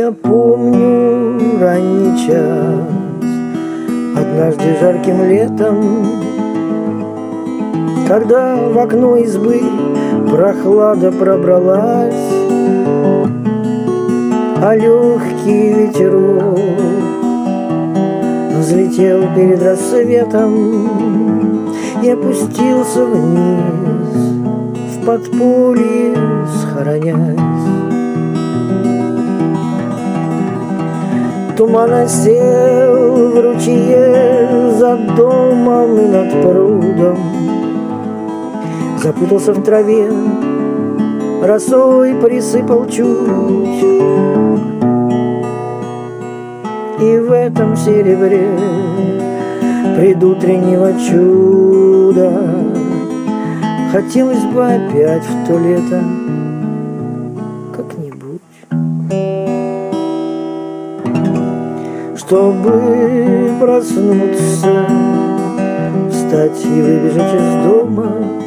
Я помню ранний час, однажды жарким летом, когда в окно избы прохлада пробралась, а легкий ветерок взлетел перед рассветом и опустился вниз, в подполье схоронясь. Туман осел в ручье за домом и над прудом, запутался в траве, росой присыпал чуть. И в этом серебре предутреннего чуда хотелось бы опять в то лето как-нибудь, чтобы проснуться, встать и выбежать из дома,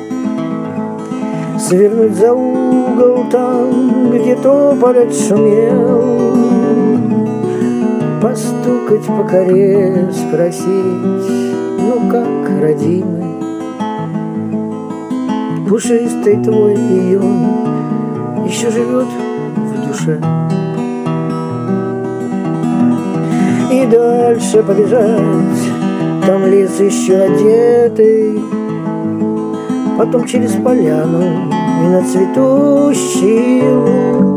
свернуть за угол там, где тополь шумел, постукать по коре, спросить: ну как, родимый, пушистый твой июнь еще живет в душе? И дальше побежать, там лес еще одетый, потом через поляну и на цветущий луг.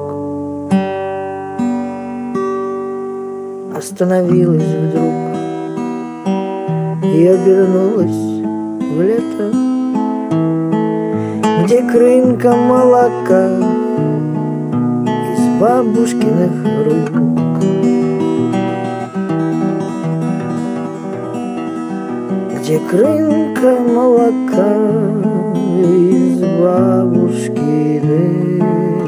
Остановилась вдруг и обернулась в лето, где крынка молока из бабушкиных рук. Где крынка молока из бабушкиных